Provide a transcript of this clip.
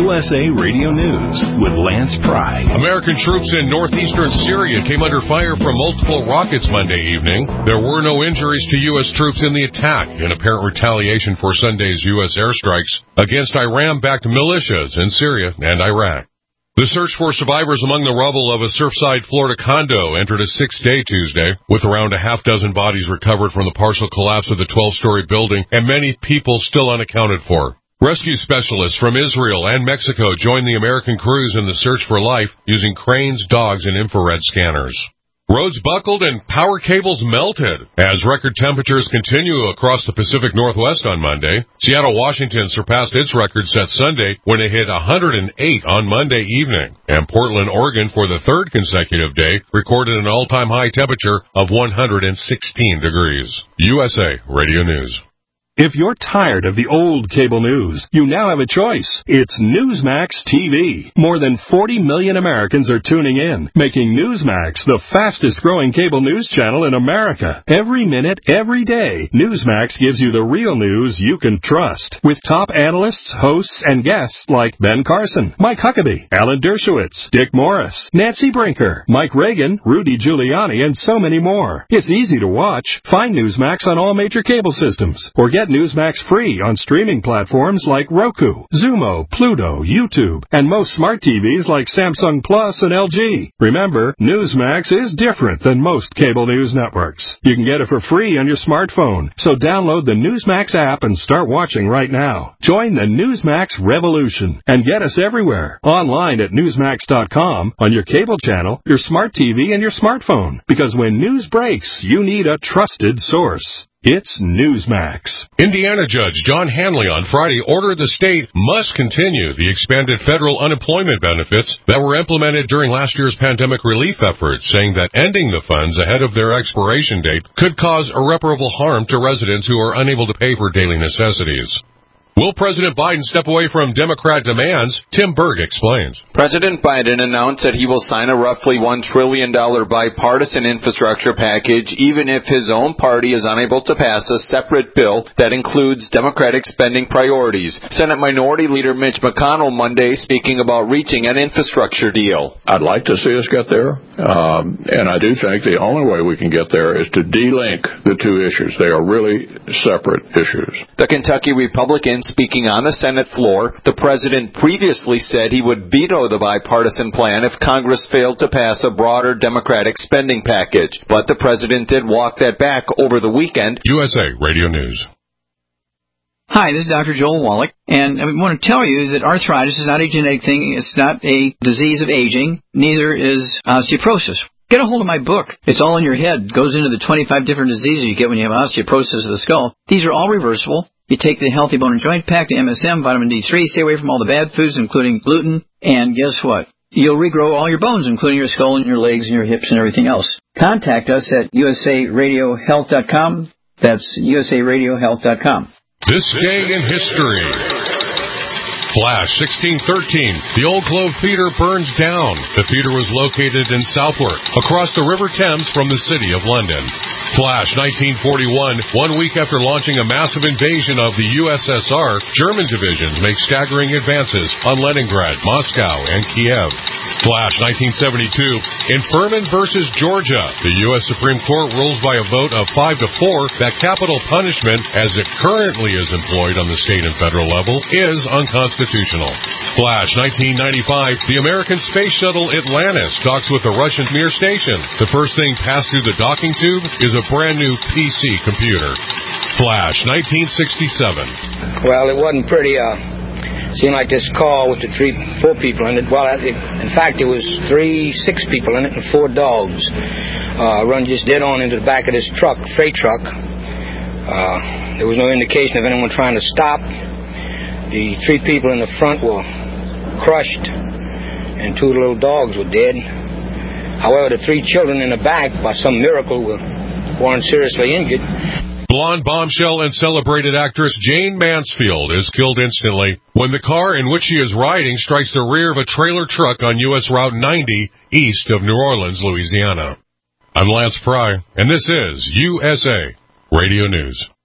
USA Radio News with Lance Pry. American troops in northeastern Syria came under fire from multiple rockets Monday evening. There were no injuries to U.S. troops in the attack, in apparent retaliation for Sunday's U.S. airstrikes against Iran-backed militias in Syria and Iraq. The search for survivors among the rubble of a Surfside, Florida condo entered a sixth day Tuesday, with around a half dozen bodies recovered from the partial collapse of the 12-story building and many people still unaccounted for. Rescue specialists from Israel and Mexico joined the American crews in the search for life using cranes, dogs, and infrared scanners. Roads buckled and power cables melted as record temperatures continue across the Pacific Northwest on Monday. Seattle, Washington surpassed its record set Sunday when it hit 108 on Monday evening. And Portland, Oregon, for the third consecutive day, recorded an all-time high temperature of 116 degrees. USA Radio News. If you're tired of the old cable news, you now have a choice. It's Newsmax TV. More than 40 million Americans are tuning in, making Newsmax the fastest-growing cable news channel in America. Every minute, every day, Newsmax gives you the real news you can trust. With top analysts, hosts, and guests like Ben Carson, Mike Huckabee, Alan Dershowitz, Dick Morris, Nancy Brinker, Mike Reagan, Rudy Giuliani, and so many more. It's easy to watch. Find Newsmax on all major cable systems, or get Newsmax free on streaming platforms like Roku, Zumo, Pluto, YouTube, and most smart TVs like Samsung Plus and LG. Remember, Newsmax is different than most cable news networks. You can get it for free on your smartphone, so download the Newsmax app and start watching right now. Join the Newsmax revolution and get us everywhere. Online at Newsmax.com, on your cable channel, your smart TV, and your smartphone. Because when news breaks, you need a trusted source. It's Newsmax. Indiana Judge John Hanley on Friday ordered the state must continue the expanded federal unemployment benefits that were implemented during last year's pandemic relief efforts, saying that ending the funds ahead of their expiration date could cause irreparable harm to residents who are unable to pay for daily necessities. Will President Biden step away from Democrat demands? Tim Berg explains. President Biden announced that he will sign a roughly $1 trillion bipartisan infrastructure package, even if his own party is unable to pass a separate bill that includes Democratic spending priorities. Senate Minority Leader Mitch McConnell Monday speaking about reaching an infrastructure deal. I'd like to see us get there, and I do think the only way we can get there is to de-link the two issues. They are really separate issues. The Kentucky Republicans speaking on the Senate floor, the president previously said he would veto the bipartisan plan if Congress failed to pass a broader Democratic spending package. But the president did walk that back over the weekend. USA Radio News. Hi, this is Dr. Joel Wallach, and I want to tell you that arthritis is not a genetic thing. It's not a disease of aging. Neither is osteoporosis. Get a hold of my book. It's all in your head. It goes into the 25 different diseases you get when you have osteoporosis of the skull. These are all reversible. You take the Healthy Bone and Joint Pack, the MSM, vitamin D3, stay away from all the bad foods, including gluten, and guess what? You'll regrow all your bones, including your skull and your legs and your hips and everything else. Contact us at usaradiohealth.com. That's usaradiohealth.com. This day in history. Flash 1613. The Old Globe Theater burns down. The theater was located in Southwark, across the River Thames from the city of London. Flash 1941. 1 week after launching a massive invasion of the USSR, German divisions make staggering advances on Leningrad, Moscow, and Kiev. Flash 1972. In Furman versus Georgia, the U.S. Supreme Court rules by a vote of 5-4 that capital punishment, as it currently is employed on the state and federal level, is unconstitutional. Flash 1995. The American space shuttle Atlantis docks with the Russian Mir station. The first thing passed through the docking tube is a brand new PC computer. Flash 1967. Well, it wasn't pretty. Seemed like this car with the 4 people in it. Well, in fact, it was 6 people in it and 4 dogs. Run just dead on into the back of this truck, freight truck. There was no indication of anyone trying to stop. The 3 people in the front were crushed, and 2 little dogs were dead. However, the 3 children in the back, by some miracle, weren't seriously injured. Blonde bombshell and celebrated actress Jane Mansfield is killed instantly when the car in which she is riding strikes the rear of a trailer truck on U.S. Route 90 east of New Orleans, Louisiana. I'm Lance Pry, and this is USA Radio News.